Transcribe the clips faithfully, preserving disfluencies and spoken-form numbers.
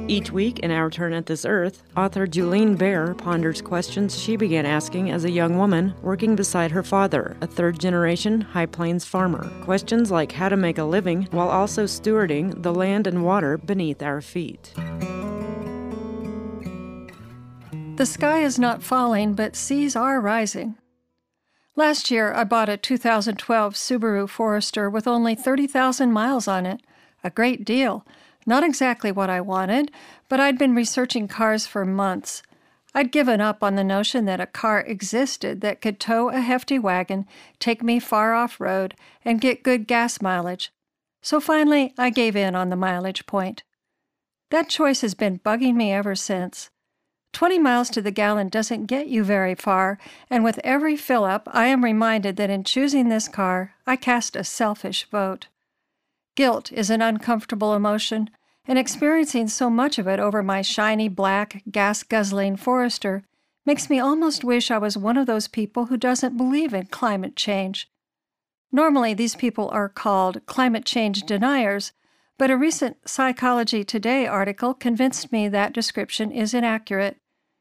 Each week in Our Turn at This Earth, author Julene Baer ponders questions she began asking as a young woman working beside her father, a third-generation High Plains farmer. Questions like how to make a living while also stewarding the land and water beneath our feet. The sky is not falling, but seas are rising. Last year, I bought a two thousand twelve Subaru Forester with only thirty thousand miles on it. A great deal. Not exactly what I wanted, but I'd been researching cars for months. I'd given up on the notion that a car existed that could tow a hefty wagon, take me far off-road, and get good gas mileage. So finally, I gave in on the mileage point. That choice has been bugging me ever since. Twenty miles to the gallon doesn't get you very far, and with every fill-up, I am reminded that in choosing this car, I cast a selfish vote. Guilt is an uncomfortable emotion, and experiencing so much of it over my shiny, black, gas-guzzling Forester makes me almost wish I was one of those people who doesn't believe in climate change. Normally, these people are called climate change deniers, but a recent Psychology Today article convinced me that description is inaccurate.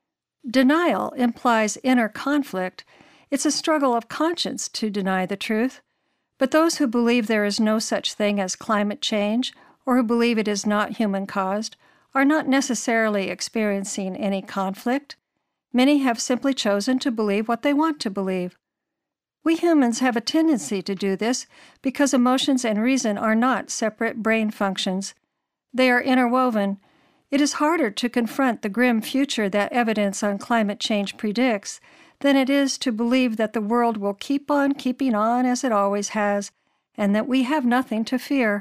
Denial implies inner conflict. It's a struggle of conscience to deny the truth. But those who believe there is no such thing as climate change, or who believe it is not human-caused, are not necessarily experiencing any conflict. Many have simply chosen to believe what they want to believe. We humans have a tendency to do this because emotions and reason are not separate brain functions. They are interwoven. It is harder to confront the grim future that evidence on climate change predicts than it is to believe that the world will keep on keeping on as it always has, and that we have nothing to fear.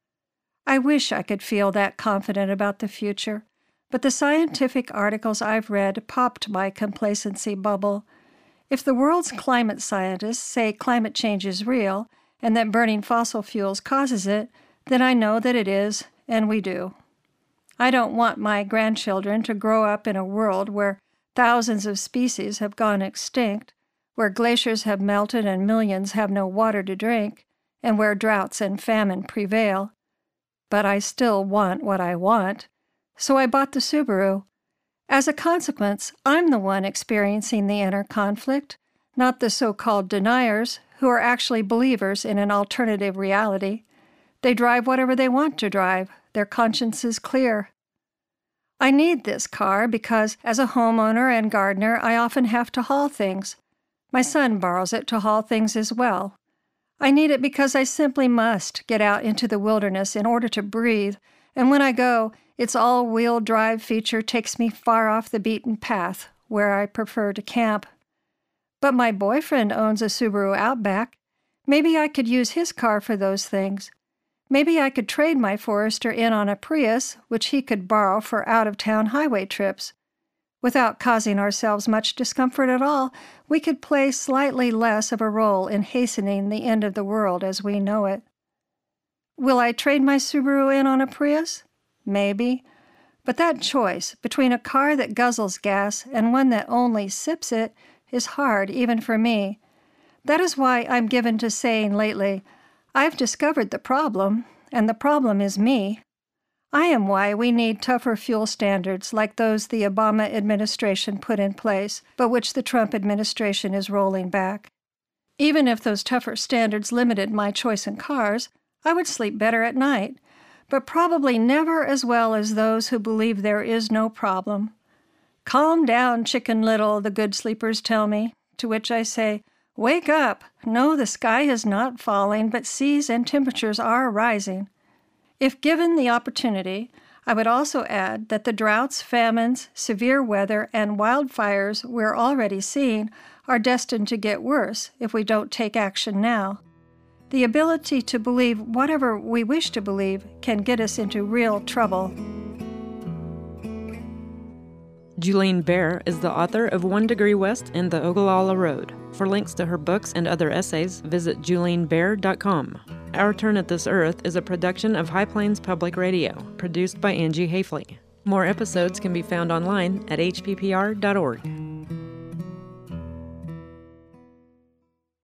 I wish I could feel that confident about the future, but the scientific articles I've read popped my complacency bubble. If the world's climate scientists say climate change is real and that burning fossil fuels causes it, then I know that it is, and we do. I don't want my grandchildren to grow up in a world where thousands of species have gone extinct, where glaciers have melted and millions have no water to drink, and where droughts and famine prevail. But I still want what I want, so I bought the Subaru. As a consequence, I'm the one experiencing the inner conflict, not the so-called deniers, who are actually believers in an alternative reality. They drive whatever they want to drive. Their conscience is clear. I need this car because, as a homeowner and gardener, I often have to haul things. My son borrows it to haul things as well. I need it because I simply must get out into the wilderness in order to breathe, and when I go, its all-wheel drive feature takes me far off the beaten path, where I prefer to camp. But my boyfriend owns a Subaru Outback. Maybe I could use his car for those things. Maybe I could trade my Forester in on a Prius, which he could borrow for out-of-town highway trips. Without causing ourselves much discomfort at all, we could play slightly less of a role in hastening the end of the world as we know it. Will I trade my Subaru in on a Prius? Maybe. But that choice between a car that guzzles gas and one that only sips it is hard even for me. That is why I'm given to saying lately, I've discovered the problem, and the problem is me. I am why we need tougher fuel standards like those the Obama administration put in place, but which the Trump administration is rolling back. Even if those tougher standards limited my choice in cars, I would sleep better at night, but probably never as well as those who believe there is no problem. Calm down, Chicken Little, the good sleepers tell me, to which I say, wake up! No, the sky is not falling, but seas and temperatures are rising. If given the opportunity, I would also add that the droughts, famines, severe weather, and wildfires we're already seeing are destined to get worse if we don't take action now. The ability to believe whatever we wish to believe can get us into real trouble. Julene Baer is the author of One Degree West and the Ogallala Road. For links to her books and other essays, visit julene baer dot com. Our Turn at This Earth is a production of High Plains Public Radio, produced by Angie Hafley. More episodes can be found online at h p p r dot org.